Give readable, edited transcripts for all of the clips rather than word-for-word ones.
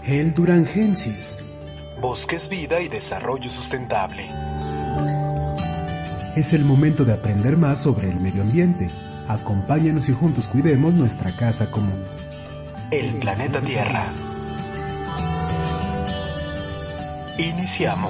El Durangensis. Bosques, vida y desarrollo sustentable. Es el momento de aprender más sobre el medio ambiente. Acompáñanos y juntos cuidemos nuestra casa común. El planeta Tierra. Iniciamos.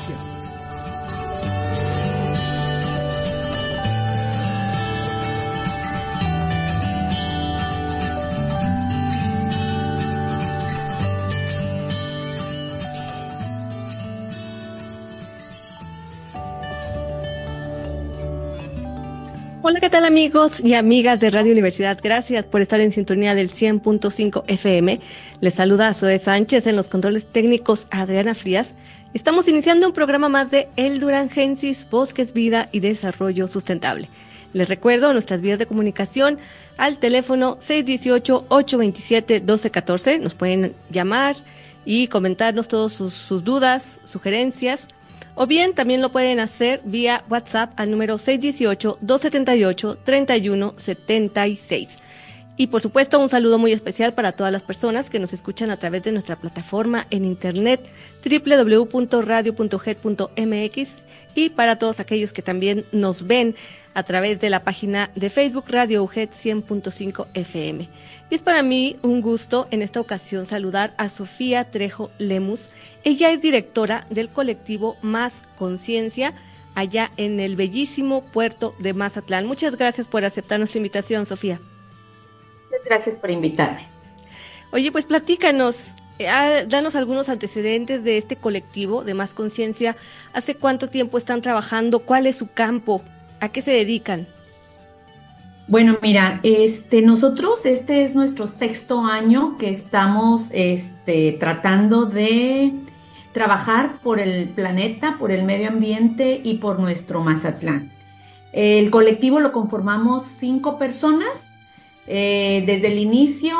Hola, ¿qué tal amigos y amigas de Radio Universidad? Gracias por estar en sintonía del 100.5 FM. Les saluda Zoe Sánchez, en los controles técnicos Adriana Frías. Estamos iniciando un programa más de El Durangensis, Bosques, Vida y Desarrollo Sustentable. Les recuerdo nuestras vías de comunicación al teléfono 618-827-1214. Nos pueden llamar y comentarnos todas sus dudas, sugerencias. O bien también lo pueden hacer vía WhatsApp al número 618-278-3176. Y por supuesto un saludo muy especial para todas las personas que nos escuchan a través de nuestra plataforma en internet www.radio.hed.mx y para todos aquellos que también nos ven a través de la página de Facebook Radio UGED 100.5 FM. Y es para mí un gusto en esta ocasión saludar a Sofía Trejo Lemus. Ella es directora del colectivo Más Conciencia allá en el bellísimo puerto de Mazatlán. Muchas gracias por aceptar nuestra invitación, Sofía. Muchas gracias por invitarme. Oye, pues platícanos, danos algunos antecedentes de este colectivo de Más Conciencia. ¿Hace cuánto tiempo están trabajando? ¿Cuál es su campo? ¿A qué se dedican? Bueno, mira, nosotros es nuestro 6º año que estamos tratando de trabajar por el planeta, por el medio ambiente y por nuestro Mazatlán. El colectivo lo conformamos 5 personas. Desde el inicio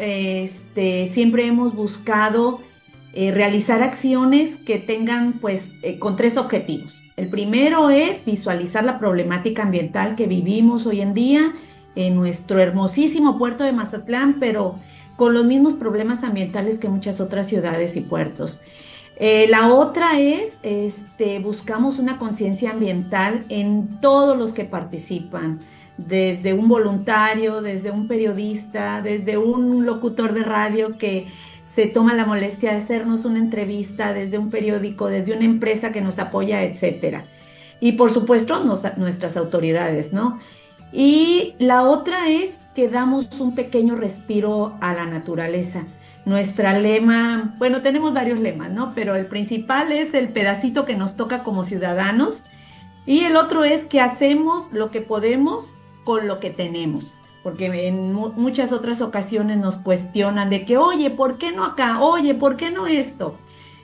siempre hemos buscado realizar acciones que tengan con 3 objetivos. El primero es visualizar la problemática ambiental que vivimos hoy en día en nuestro hermosísimo puerto de Mazatlán, pero con los mismos problemas ambientales que muchas otras ciudades y puertos. La otra es, buscamos una conciencia ambiental en todos los que participan, desde un voluntario, desde un periodista, desde un locutor de radio que se toma la molestia de hacernos una entrevista, desde un periódico, desde una empresa que nos apoya, etcétera. Y por supuesto nuestras autoridades, ¿no? Y la otra es que damos un pequeño respiro a la naturaleza. Nuestra lema, bueno, tenemos varios lemas, ¿no? Pero el principal es el pedacito que nos toca como ciudadanos y el otro es que hacemos lo que podemos con lo que tenemos. Porque en muchas otras ocasiones nos cuestionan de que, oye, ¿por qué no acá? Oye, ¿por qué no esto?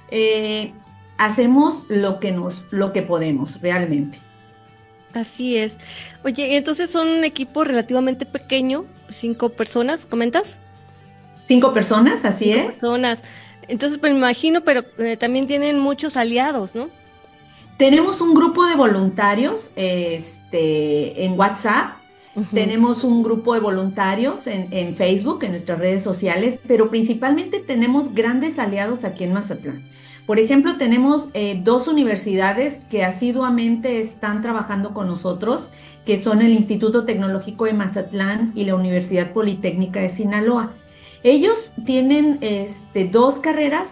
Hacemos lo que podemos, realmente. Así es. Oye, entonces son un equipo relativamente pequeño, 5 personas, ¿comentas? 5 personas, así es. 5 personas. Entonces, pues me imagino, pero también tienen muchos aliados, ¿no? Tenemos un grupo de voluntarios en WhatsApp. Uh-huh. Tenemos un grupo de voluntarios en Facebook, en nuestras redes sociales, pero principalmente tenemos grandes aliados aquí en Mazatlán. Por ejemplo, tenemos 2 universidades que asiduamente están trabajando con nosotros, que son el Instituto Tecnológico de Mazatlán y la Universidad Politécnica de Sinaloa. Ellos tienen 2 carreras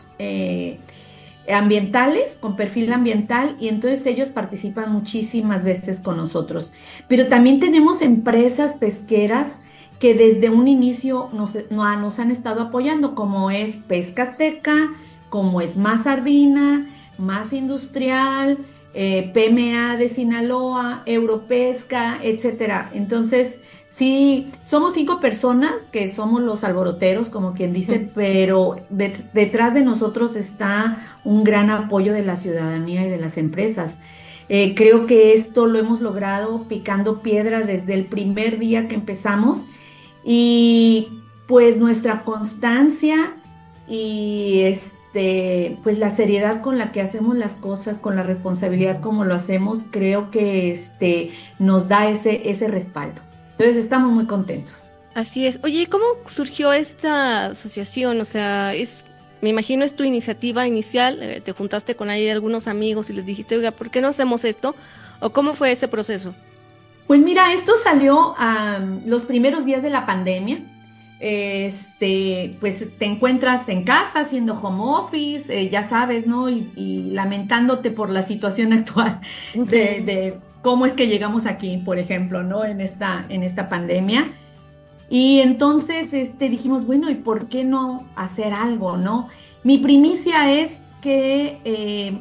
ambientales, con perfil ambiental, y entonces ellos participan muchísimas veces con nosotros. Pero también tenemos empresas pesqueras que desde un inicio nos han estado apoyando, como es Pesca Azteca, como es Más Sardina, Más Industrial, PMA de Sinaloa, Europesca, etcétera. Entonces, sí, somos 5 personas que somos los alboroteros, como quien dice, pero detrás de nosotros está un gran apoyo de la ciudadanía y de las empresas. Creo que esto lo hemos logrado picando piedra desde el primer día que empezamos y pues nuestra constancia y pues la seriedad con la que hacemos las cosas, con la responsabilidad como lo hacemos, creo que nos da ese respaldo. Entonces estamos muy contentos. Así es. Oye, ¿cómo surgió esta asociación? O sea, me imagino es tu iniciativa inicial, te juntaste con ahí algunos amigos y les dijiste, oiga, ¿por qué no hacemos esto? ¿O cómo fue ese proceso? Pues mira, esto salió los primeros días de la pandemia. Pues te encuentras en casa haciendo home office, ya sabes, ¿no? Y lamentándote por la situación actual de cómo es que llegamos aquí, por ejemplo, ¿no? En esta pandemia. Y entonces dijimos, bueno, ¿y por qué no hacer algo, no? Mi primicia es que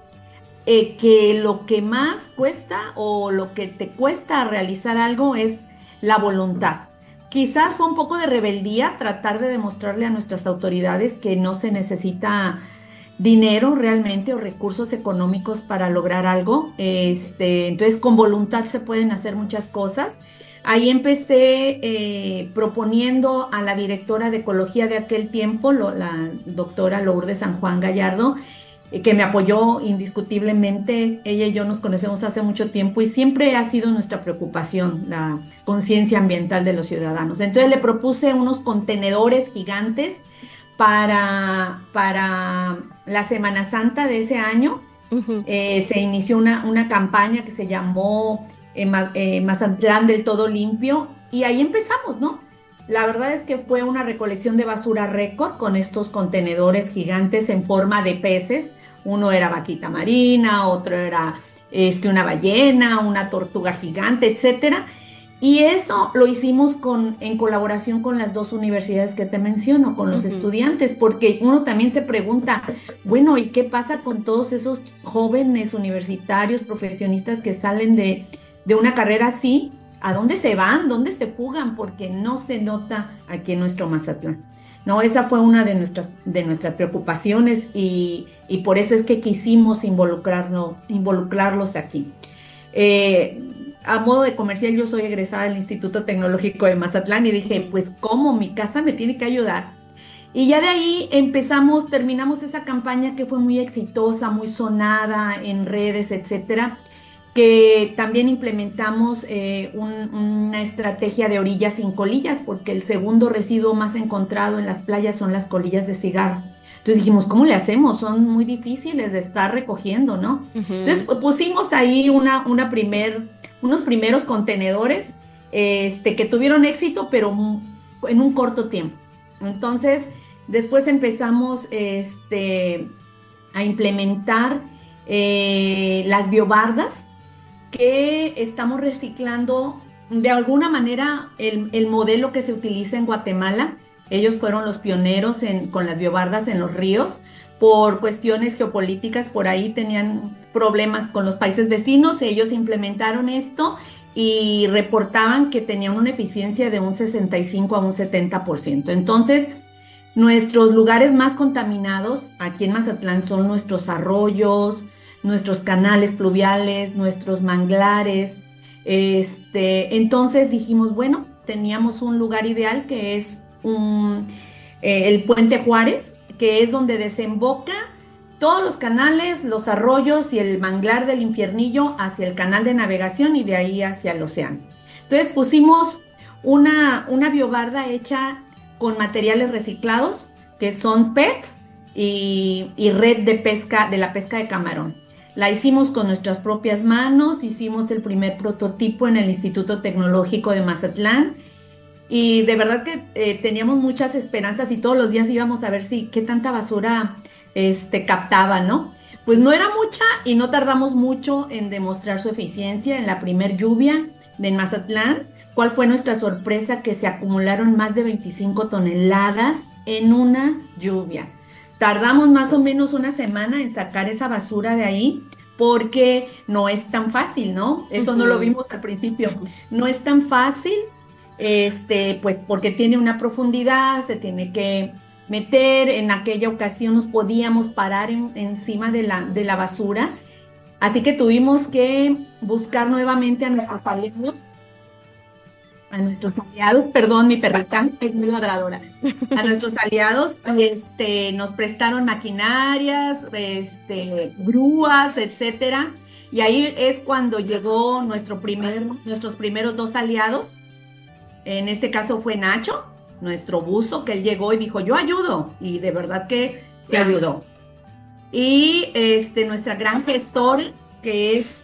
lo que más cuesta o lo que te cuesta realizar algo es la voluntad. Quizás fue un poco de rebeldía tratar de demostrarle a nuestras autoridades que no se necesita dinero realmente o recursos económicos para lograr algo. Entonces, con voluntad se pueden hacer muchas cosas. Ahí empecé proponiendo a la directora de ecología de aquel tiempo, la doctora Lourdes San Juan Gallardo, que me apoyó indiscutiblemente. Ella y yo nos conocemos hace mucho tiempo y siempre ha sido nuestra preocupación la conciencia ambiental de los ciudadanos. Entonces le propuse unos contenedores gigantes para la Semana Santa de ese año. Uh-huh. Se inició una campaña que se llamó Mazatlán del Todo Limpio y ahí empezamos, ¿no? La verdad es que fue una recolección de basura récord con estos contenedores gigantes en forma de peces. Uno era vaquita marina, otro era una ballena, una tortuga gigante, etcétera. Y eso lo hicimos en colaboración con las dos universidades que te menciono, con los estudiantes, porque uno también se pregunta, bueno, ¿y qué pasa con todos esos jóvenes universitarios, profesionistas que salen de una carrera así? ¿A dónde se van? ¿Dónde se fugan? Porque no se nota aquí en nuestro Mazatlán. No, esa fue una de nuestras preocupaciones y por eso es que quisimos involucrarlos aquí. A modo de comercial, yo soy egresada del Instituto Tecnológico de Mazatlán y dije, pues, ¿cómo? Mi casa me tiene que ayudar. Y ya de ahí terminamos esa campaña que fue muy exitosa, muy sonada en redes, etcétera, que también implementamos una estrategia de orillas sin colillas, porque el segundo residuo más encontrado en las playas son las colillas de cigarro. Entonces dijimos, ¿cómo le hacemos? Son muy difíciles de estar recogiendo, ¿no? Uh-huh. Entonces pusimos ahí unos primeros contenedores que tuvieron éxito, pero en un corto tiempo. Entonces, después empezamos a implementar las biobardas, que estamos reciclando de alguna manera el modelo que se utiliza en Guatemala. Ellos fueron los pioneros con las biobardas en los ríos. Por cuestiones geopolíticas, por ahí tenían problemas con los países vecinos. Ellos implementaron esto y reportaban que tenían una eficiencia de un 65 a un 70%. Entonces, nuestros lugares más contaminados aquí en Mazatlán son nuestros arroyos, nuestros canales pluviales, nuestros manglares. Entonces dijimos, bueno, teníamos un lugar ideal que es el Puente Juárez, que es donde desemboca todos los canales, los arroyos y el manglar del Infiernillo hacia el canal de navegación y de ahí hacia el océano. Entonces pusimos una biobarda hecha con materiales reciclados, que son PET y red de pesca, de la pesca de camarón. La hicimos con nuestras propias manos, hicimos el primer prototipo en el Instituto Tecnológico de Mazatlán y de verdad que teníamos muchas esperanzas y todos los días íbamos a ver qué tanta basura captaba, ¿no? Pues no era mucha y no tardamos mucho en demostrar su eficiencia en la primer lluvia de Mazatlán. ¿Cuál fue nuestra sorpresa? Que se acumularon más de 25 toneladas en una lluvia. Tardamos más o menos una semana en sacar esa basura de ahí porque no es tan fácil, ¿no? Eso no lo vimos al principio. No es tan fácil, pues porque tiene una profundidad, se tiene que meter. En aquella ocasión nos podíamos parar encima de la basura. Así que tuvimos que buscar nuevamente a nuestros aliados, perdón, mi perrita es muy ladradora. A nuestros aliados, nos prestaron maquinarias, grúas, etcétera. Y ahí es cuando llegó nuestros primeros dos aliados. En este caso fue Nacho, nuestro buzo, que él llegó y dijo, yo ayudo, y de verdad que ayudó. Y nuestra gran gestora, que es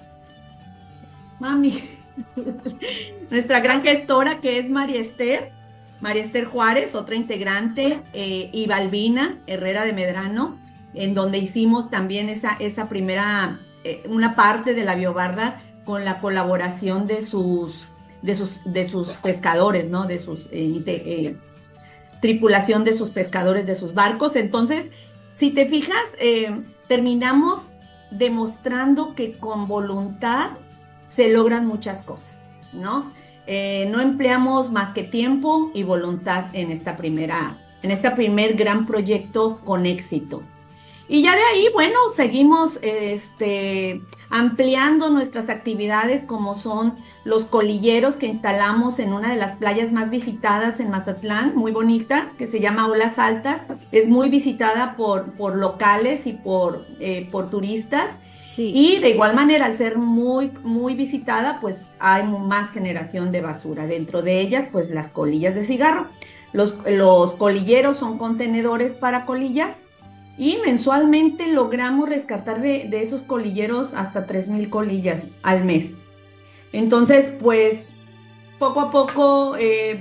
nuestra gran gestora, que es María Esther Juárez, otra integrante, y Balbina Herrera de Medrano, en donde hicimos también esa primera, una parte de la biobarda con la colaboración de sus pescadores, ¿no? De sus tripulación de sus pescadores, de sus barcos. Entonces, si te fijas, terminamos demostrando que con voluntad se logran muchas cosas, ¿no? No empleamos más que tiempo y voluntad en este primer gran proyecto con éxito. Y ya de ahí, bueno, seguimos ampliando nuestras actividades, como son los colilleros que instalamos en una de las playas más visitadas en Mazatlán, muy bonita, que se llama Olas Altas. Es muy visitada por locales y por turistas. Sí. Y de igual manera, al ser muy, muy visitada, pues hay más generación de basura. Dentro de ellas, pues las colillas de cigarro. Los colilleros son contenedores para colillas y mensualmente logramos rescatar de esos colilleros hasta 3,000 colillas al mes. Entonces, pues, poco a poco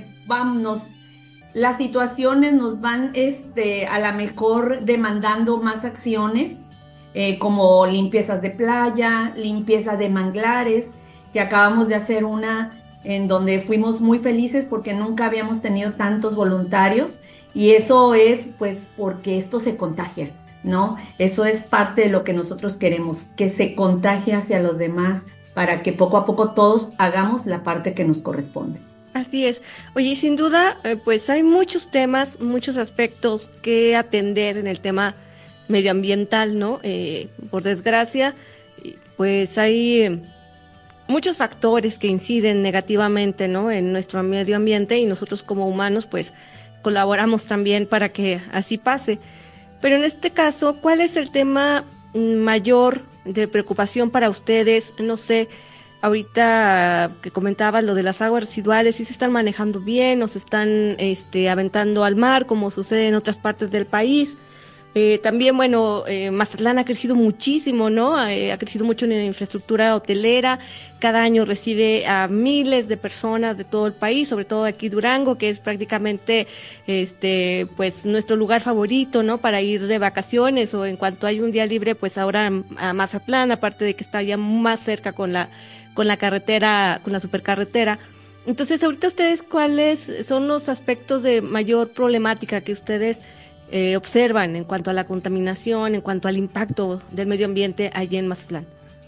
las situaciones nos van a la mejor demandando más acciones, como limpiezas de playa, limpieza de manglares, que acabamos de hacer una en donde fuimos muy felices porque nunca habíamos tenido tantos voluntarios, y eso es pues porque esto se contagia, ¿no? Eso es parte de lo que nosotros queremos, que se contagie hacia los demás para que poco a poco todos hagamos la parte que nos corresponde. Así es. Oye, y sin duda, pues hay muchos temas, muchos aspectos que atender en el tema medioambiental, ¿no? Por desgracia, pues hay muchos factores que inciden negativamente, ¿no? En nuestro medio ambiente, y nosotros como humanos, pues colaboramos también para que así pase. Pero en este caso, ¿cuál es el tema mayor de preocupación para ustedes? No sé, ahorita que comentabas lo de las aguas residuales, ¿sí se están manejando bien o se están aventando al mar como sucede en otras partes del país? También, bueno, Mazatlán ha crecido muchísimo, ¿no? Ha crecido mucho en la infraestructura hotelera. Cada año recibe a miles de personas de todo el país, sobre todo aquí Durango, que es prácticamente, pues, nuestro lugar favorito, ¿no? Para ir de vacaciones, o en cuanto hay un día libre, pues ahora a Mazatlán, aparte de que está ya más cerca con la carretera, con la supercarretera. Entonces, ahorita ustedes, ¿cuáles son los aspectos de mayor problemática que ustedes observan en cuanto a la contaminación, en cuanto al impacto del medio ambiente allí en Mazatlán?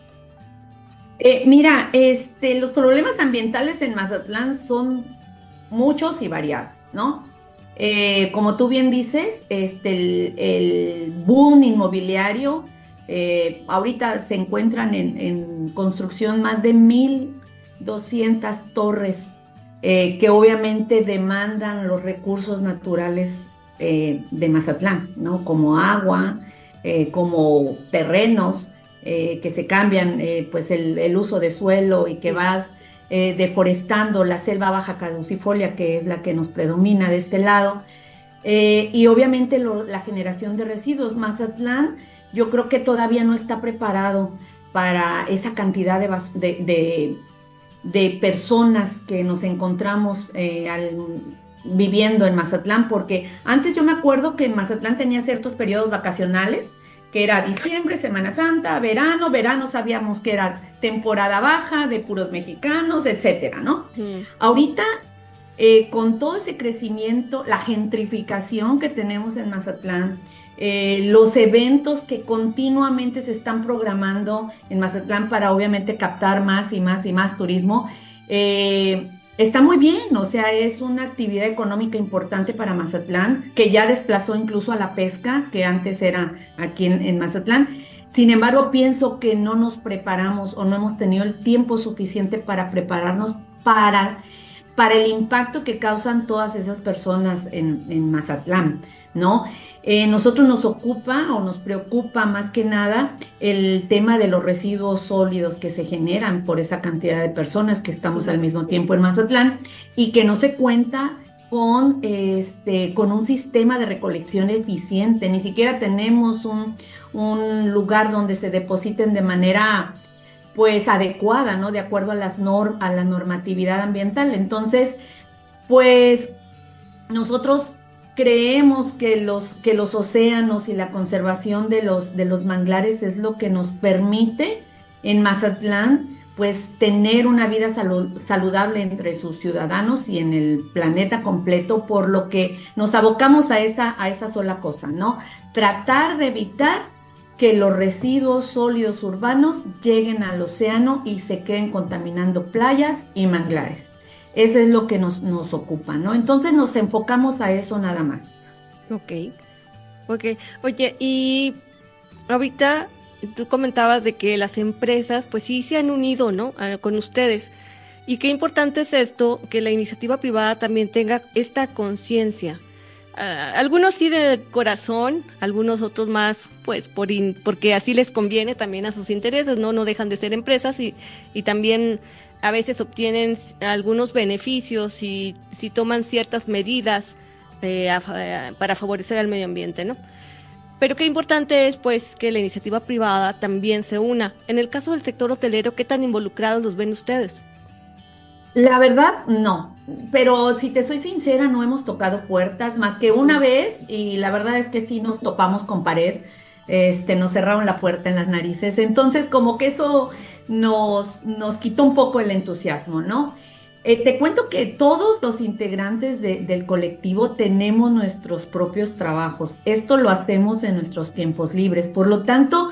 Mira, los problemas ambientales en Mazatlán son muchos y variados, ¿no? Como tú bien dices, el boom inmobiliario, ahorita se encuentran en construcción más de 1,200 torres, que obviamente demandan los recursos naturales de Mazatlán, ¿no? Como agua, como terrenos que se cambian, pues el uso de suelo, y que vas deforestando la selva baja caducifolia, que es la que nos predomina de este lado, y obviamente la generación de residuos. Mazatlán, yo creo que todavía no está preparado para esa cantidad de personas que nos encontramos viviendo en Mazatlán, porque antes yo me acuerdo que en Mazatlán tenía ciertos periodos vacacionales, que era diciembre, Semana Santa, verano sabíamos que era temporada baja de puros mexicanos, etcétera, ¿no? Ahorita, con todo ese crecimiento, la gentrificación que tenemos en Mazatlán, los eventos que continuamente se están programando en Mazatlán para obviamente captar más y más y más turismo, está muy bien, o sea, es una actividad económica importante para Mazatlán, que ya desplazó incluso a la pesca, que antes era aquí en Mazatlán. Sin embargo, pienso que no nos preparamos o no hemos tenido el tiempo suficiente para prepararnos para el impacto que causan todas esas personas en Mazatlán, ¿no? Nosotros nos ocupa o nos preocupa más que nada el tema de los residuos sólidos que se generan por esa cantidad de personas que estamos al mismo tiempo en Mazatlán, y que no se cuenta con un sistema de recolección eficiente. Ni siquiera tenemos un lugar donde se depositen de manera pues adecuada, ¿no? De acuerdo a a la normatividad ambiental. Entonces, pues nosotros creemos que los océanos y la conservación de los manglares es lo que nos permite en Mazatlán pues tener una vida saludable entre sus ciudadanos y en el planeta completo, por lo que nos abocamos a esa sola cosa, ¿no? Tratar de evitar que los residuos sólidos urbanos lleguen al océano y se queden contaminando playas y manglares. Eso es lo que nos ocupa, ¿no? Entonces nos enfocamos a eso nada más. Ok. Oye, y ahorita tú comentabas de que las empresas pues sí se han unido, ¿no? Con ustedes. Y qué importante es esto, que la iniciativa privada también tenga esta conciencia. Algunos sí de corazón, algunos otros más pues porque así les conviene también a sus intereses, no dejan de ser empresas y también a veces obtienen algunos beneficios y si toman ciertas medidas para favorecer al medio ambiente, ¿no? Pero qué importante es pues que la iniciativa privada también se una. En el caso del sector hotelero, ¿qué tan involucrados los ven ustedes? La verdad, no, pero si te soy sincera, no hemos tocado puertas más que una vez y la verdad es que sí nos topamos con pared, nos cerraron la puerta en las narices, entonces como que eso nos quitó un poco el entusiasmo, ¿no? Te cuento que todos los integrantes del colectivo tenemos nuestros propios trabajos, esto lo hacemos en nuestros tiempos libres, por lo tanto,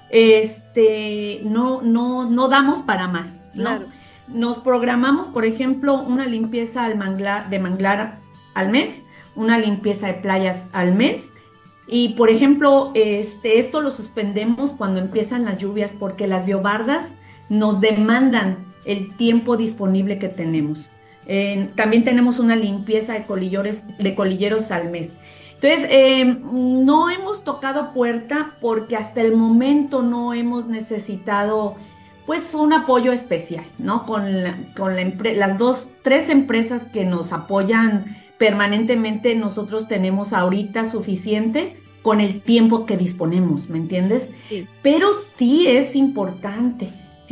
no damos para más, ¿no? Claro. Nos programamos, por ejemplo, una limpieza de manglar al mes, una limpieza de playas al mes. Y, por ejemplo, esto lo suspendemos cuando empiezan las lluvias porque las biobardas nos demandan el tiempo disponible que tenemos. También tenemos una limpieza de colilleros al mes. Entonces, no hemos tocado puerta porque hasta el momento no hemos necesitado pues un apoyo especial, ¿no? Con las tres empresas que nos apoyan permanentemente, nosotros tenemos ahorita suficiente con el tiempo que disponemos, ¿me entiendes? Sí. Pero sí es importante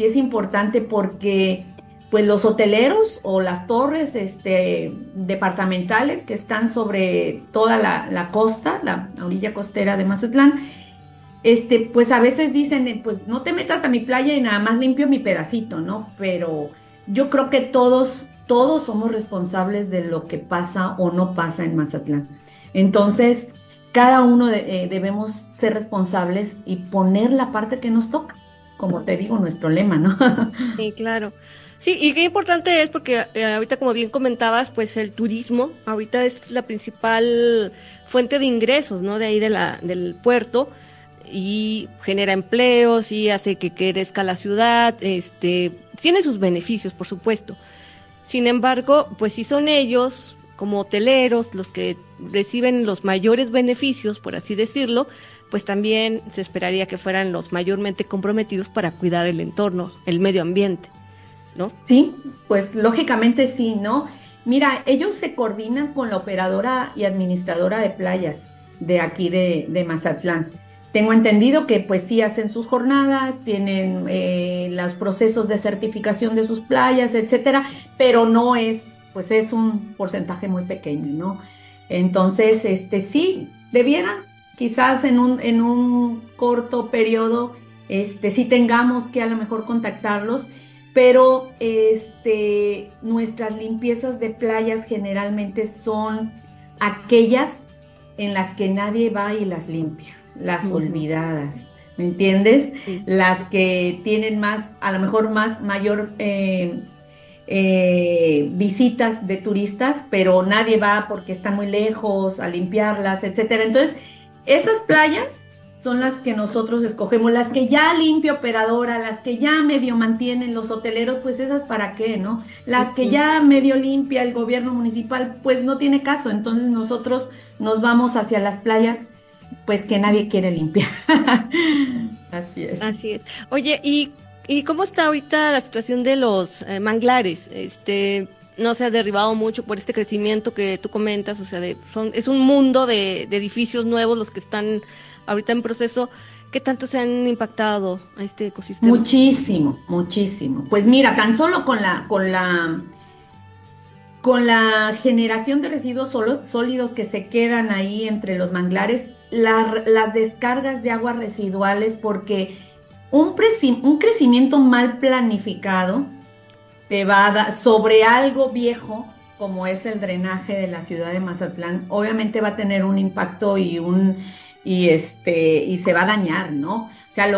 porque pues los hoteleros o las torres departamentales que están sobre toda la costa, la orilla costera de Mazatlán, pues a veces dicen, pues no te metas a mi playa y nada más limpio mi pedacito, ¿no? Pero yo creo que todos somos responsables de lo que pasa o no pasa en Mazatlán. Entonces, cada uno debemos ser responsables y poner la parte que nos toca, como te digo, nuestro lema, ¿no? Sí, claro. Sí, y qué importante es porque ahorita, como bien comentabas, pues el turismo ahorita es la principal fuente de ingresos, ¿no? De ahí del puerto, y genera empleos y hace que crezca la ciudad, tiene sus beneficios, por supuesto. Sin embargo, pues sí son ellos, como hoteleros, los que reciben los mayores beneficios, por así decirlo, pues también se esperaría que fueran los mayormente comprometidos para cuidar el entorno, el medio ambiente, ¿no? Sí, pues lógicamente sí, ¿no? Mira, ellos se coordinan con la operadora y administradora de playas de aquí de Mazatlán. Tengo entendido que pues sí hacen sus jornadas, tienen los procesos de certificación de sus playas, etcétera, pero no es, pues es un porcentaje muy pequeño, ¿no? Entonces, sí, debieran, quizás en un corto periodo, sí tengamos que a lo mejor contactarlos, pero nuestras limpiezas de playas generalmente son aquellas en las que nadie va y las limpia. Las olvidadas, ¿me entiendes? Sí. Las que tienen a lo mejor mayor visitas de turistas, pero nadie va porque están muy lejos a limpiarlas, etcétera. Entonces, esas playas son las que nosotros escogemos, las que ya limpia operadora, las que ya medio mantienen los hoteleros, pues esas para qué, ¿no? Las que ya medio limpia el gobierno municipal, pues no tiene caso. Entonces, nosotros nos vamos hacia las playas pues que nadie quiere limpiar. Así es. Así es. Oye, ¿y cómo está ahorita la situación de los manglares? no se ha derribado mucho por este crecimiento que tú comentas, o sea, es un mundo de edificios nuevos los que están ahorita en proceso. ¿Qué tanto se han impactado a este ecosistema? Muchísimo, muchísimo. Pues mira, tan solo con la generación de residuos sólidos que se quedan ahí entre los manglares, las descargas de aguas residuales, porque un crecimiento mal planificado te va a dar sobre algo viejo, como es el drenaje de la ciudad de Mazatlán, obviamente va a tener un impacto y se va a dañar, ¿no? O sea,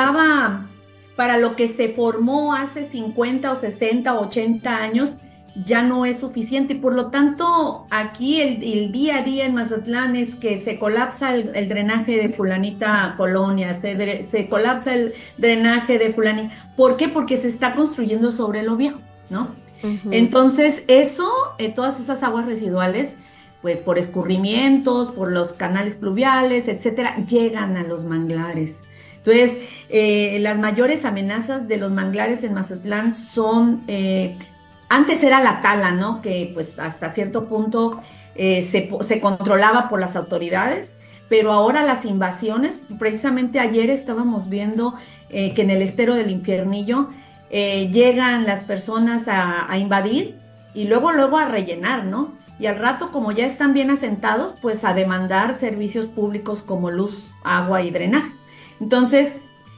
para lo que se formó hace 50 o 60 o 80 años, ya no es suficiente, y por lo tanto aquí el día a día en Mazatlán es que se colapsa el drenaje de fulanita colonia, se colapsa el drenaje de fulanita. ¿Por qué? Porque se está construyendo sobre lo viejo, ¿no? Uh-huh. Entonces todas esas aguas residuales, pues por escurrimientos, por los canales pluviales, etcétera, llegan a los manglares. Entonces, las mayores amenazas de los manglares en Mazatlán son... Antes era la tala, ¿no? Que pues hasta cierto punto se controlaba por las autoridades, pero ahora las invasiones, precisamente ayer estábamos viendo que en el estero del Infiernillo llegan las personas a invadir y luego a rellenar, ¿no? Y al rato, como ya están bien asentados, pues a demandar servicios públicos como luz, agua y drenaje. Entonces,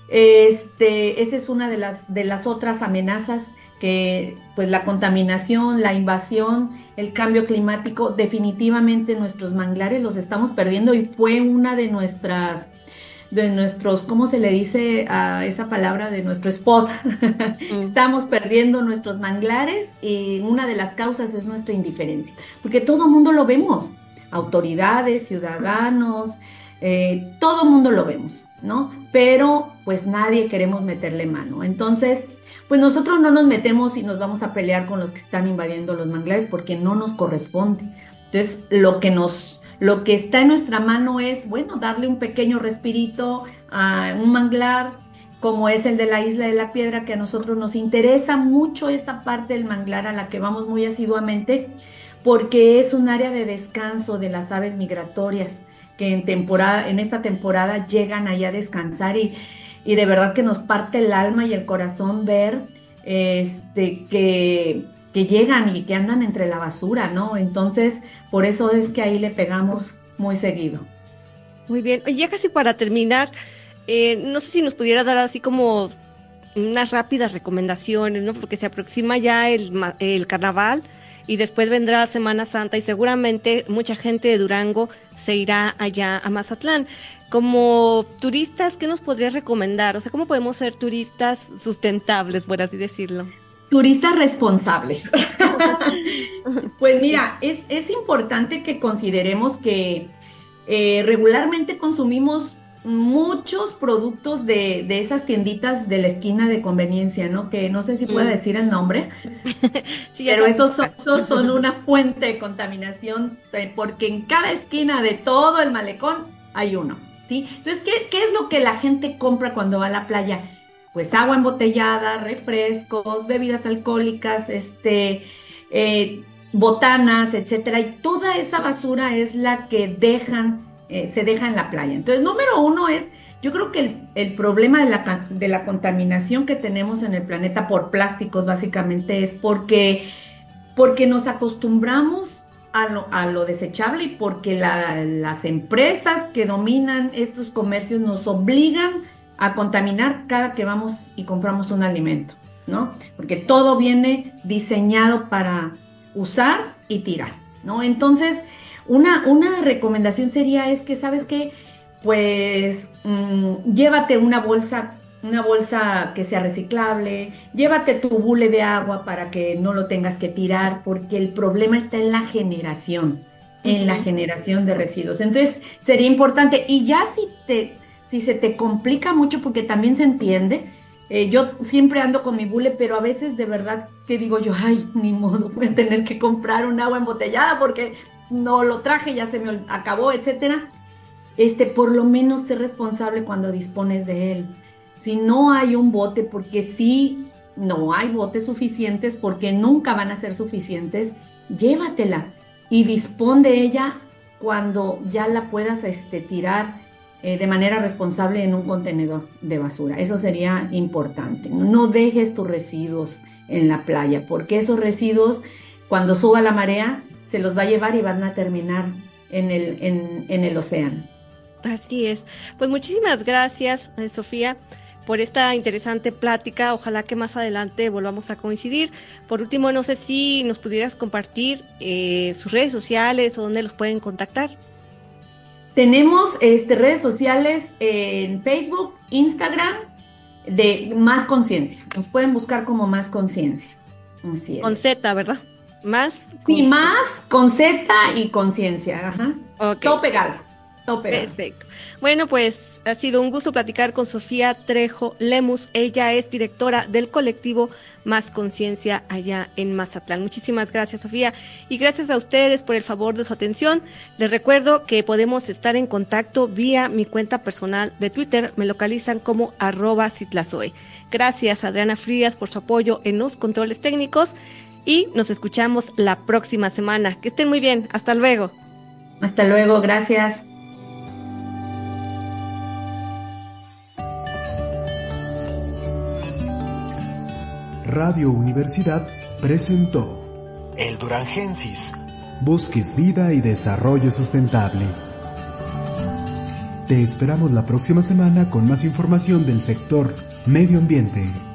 esa es una de las otras amenazas, que pues la contaminación, la invasión, el cambio climático, definitivamente nuestros manglares los estamos perdiendo, y fue una de nuestros, ¿cómo se le dice a esa palabra? De nuestro spot. Estamos perdiendo nuestros manglares, y una de las causas es nuestra indiferencia, porque todo el mundo lo vemos, autoridades, ciudadanos, todo el mundo lo vemos, ¿no? Pero pues nadie queremos meterle mano. Entonces, pues nosotros no nos metemos y nos vamos a pelear con los que están invadiendo los manglares, porque no nos corresponde. Entonces, lo que está en nuestra mano es, bueno, darle un pequeño respirito a un manglar como es el de la Isla de la Piedra, que a nosotros nos interesa mucho esa parte del manglar, a la que vamos muy asiduamente, porque es un área de descanso de las aves migratorias que en esta temporada llegan allá a descansar, y de verdad que nos parte el alma y el corazón ver que llegan y que andan entre la basura, ¿no? Entonces, por eso es que ahí le pegamos muy seguido. Muy bien. Ya casi para terminar, no sé si nos pudiera dar así como unas rápidas recomendaciones, ¿no? Porque se aproxima ya el carnaval, y después vendrá Semana Santa, y seguramente mucha gente de Durango se irá allá a Mazatlán. Como turistas, ¿qué nos podrías recomendar? O sea, ¿cómo podemos ser turistas sustentables, por así decirlo? Turistas responsables. Pues mira, es importante que consideremos que regularmente consumimos muchos productos de esas tienditas de la esquina de conveniencia, ¿no? Que no sé si puedo decir el nombre, sí, pero esos son una fuente de contaminación, porque en cada esquina de todo el malecón hay uno, ¿sí? Entonces, ¿qué es lo que la gente compra cuando va a la playa? Pues agua embotellada, refrescos, bebidas alcohólicas, botanas, etcétera, y toda esa basura es la que se deja en la playa. Entonces, número uno es, yo creo que el problema de la contaminación que tenemos en el planeta por plásticos, básicamente, es porque nos acostumbramos a lo desechable, y porque las empresas que dominan estos comercios nos obligan a contaminar cada que vamos y compramos un alimento, ¿no? Porque todo viene diseñado para usar y tirar, ¿no? Entonces, una recomendación sería que, ¿sabes qué? Pues llévate una bolsa que sea reciclable, llévate tu bule de agua para que no lo tengas que tirar, porque el problema está en la generación, de residuos. Entonces, sería importante, y ya si se te complica mucho, porque también se entiende, yo siempre ando con mi bule, pero a veces de verdad que digo yo, ay, ni modo, voy a tener que comprar un agua embotellada porque no lo traje, ya se me acabó, etcétera. Por lo menos ser responsable cuando dispones de él. Si no hay un bote, porque sí, no hay botes suficientes porque nunca van a ser suficientes, llévatela y dispón de ella cuando ya la puedas tirar de manera responsable en un contenedor de basura. Eso sería importante. No dejes tus residuos en la playa, porque esos residuos, cuando suba la marea, se los va a llevar y van a terminar en el océano. Así es. Pues muchísimas gracias, Sofía, por esta interesante plática. Ojalá que más adelante volvamos a coincidir. Por último, no sé si nos pudieras compartir sus redes sociales o dónde los pueden contactar. Tenemos redes sociales en Facebook, Instagram, de Más Conciencia. Nos pueden buscar como Más Conciencia. Así es. Con Z, ¿verdad? Más. Sí, Más con Z y Conciencia. Ajá. Okay. Todo pegado. Perfecto. Bueno, pues ha sido un gusto platicar con Sofía Trejo Lemus. Ella es directora del colectivo Más Conciencia allá en Mazatlán. Muchísimas gracias, Sofía, y gracias a ustedes por el favor de su atención. Les recuerdo que podemos estar en contacto vía mi cuenta personal de Twitter. Me localizan como @Citlazoe. Gracias, Adriana Frías, por su apoyo en los controles técnicos, y nos escuchamos la próxima semana. Que estén muy bien. Hasta luego. Hasta luego. Gracias. Radio Universidad presentó El Durangensis. Bosques, Vida y Desarrollo Sustentable. Te esperamos la próxima semana con más información del sector medio ambiente.